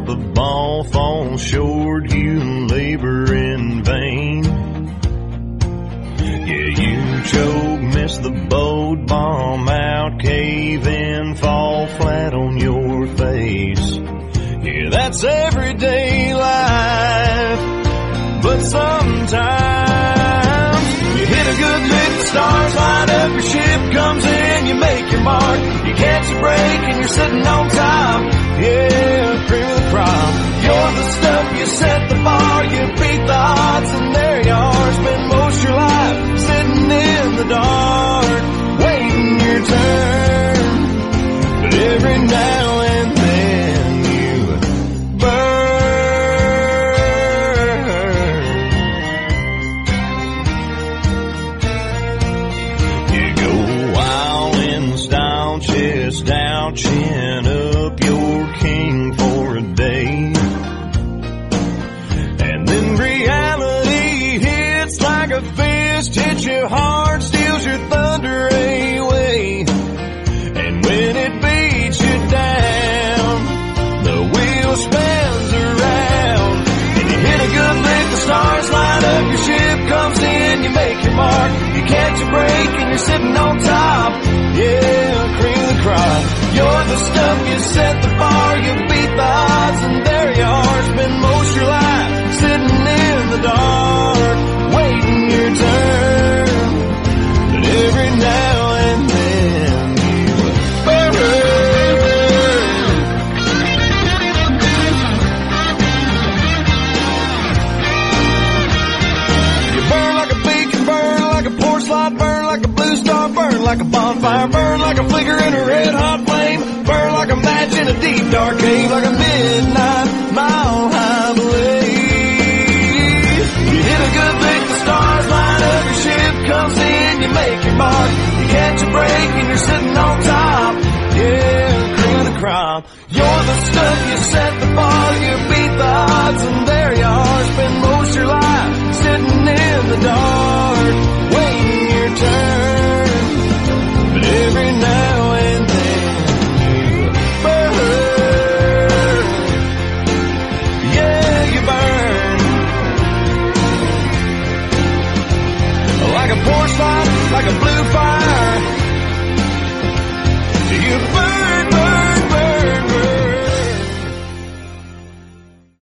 the ball falls short, you labor in vain. Yeah, you choke, miss the boat, bomb out, cave in, fall flat on your face. Yeah, that's everyday life. But sometimes you hit a good lick, the stars light up, your ship comes in, you make your mark, you catch a break and you're sitting on top. Yeah, cream of the crop. You're the stuff, you set the bar, you beat the odds, and there you are. Spend most of your life sitting in the dark, waiting your turn. But every now and then you burn. You go wild in style, chest out, chin up, your king for a day. And then reality hits like a fist, hits you hard, steals your thunder away. And when it beats you down, the wheel spins around. And you hit a good lick, the stars light up, your ship comes in, you make your mark, you catch a break and you're sitting on top. Yeah, cream of the crop. You're the stuff, you set the bar, you beat the odds, and there you are. Spend most of your life sitting in the dark, waiting your turn. But every now and then you burn. You burn like a beacon, burn like a porch light, burn like a blue star, burn like a bonfire, burn like a flicker in a red hot flame, burn like a match in a deep dark cave, like a midnight mile high blaze. You hit a good lick, the stars light up, your ship comes in, you make your mark, you catch a break and you're sitting on top. Yeah, cream of the crop. You're the stuff, you set the bar.